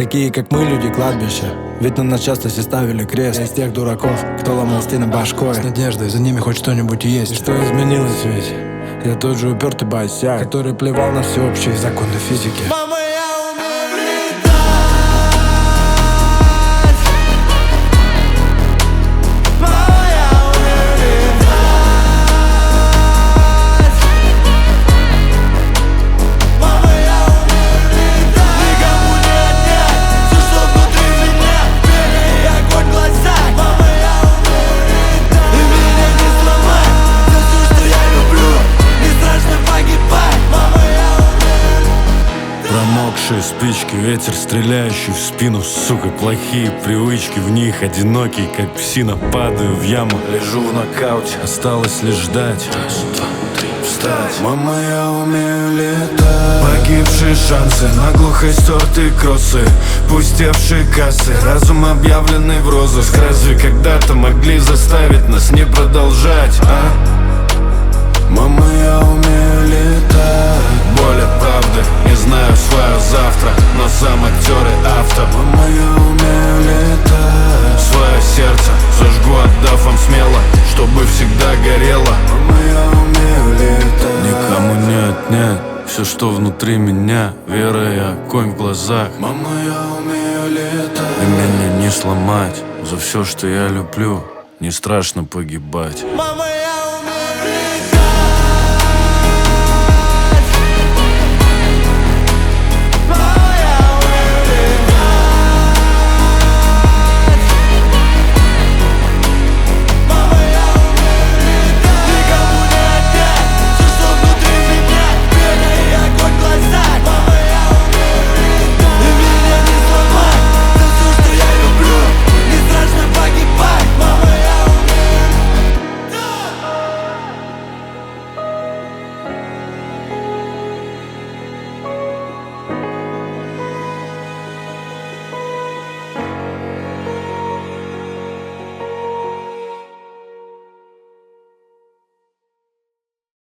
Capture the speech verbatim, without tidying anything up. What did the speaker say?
Такие как мы, люди кладбища. Ведь на нас часто все ставили крест. Я из тех дураков, кто ломал стены башкой, с надеждой, за ними хоть что-нибудь есть. И что изменилось ведь? Я тот же упертый босяк, который плевал на всеобщие законы физики. Мама, я умею летать. Мама, я умею летать. Мама, я умею летать. Никому не отнять все, что внутри меня. Веря и огонь в глазах. Мама, я умею летать. И меня не сломать. За все, что я люблю, не страшно погибать. Мама, я умею летать. Промокшие спички, ветер, стреляющий в спину. Сука, плохие привычки, в них одинокий, как псина. Падаю в яму, лежу в нокауте. Осталось лишь ждать. Раз, два, три, встать. Мама, я умею летать. Погибшие шансы, наглухо стертые кроссы, пустевшие кассы, разум объявленный в розыск. Разве когда-то могли заставить нас не продолжать, а? Мама, я умею летать. Боль от правды, не знаю свое завтра, но сам актер и автор. Мама, я умею летать. Свое сердце зажгу, отдав вам смело, чтобы всегда горело. Мама, я умею летать. Никому не отнять все, что внутри меня. Вера и огонь в глазах. Мама, я умею летать. И меня не сломать. За все, что я люблю, не страшно погибать. Мама,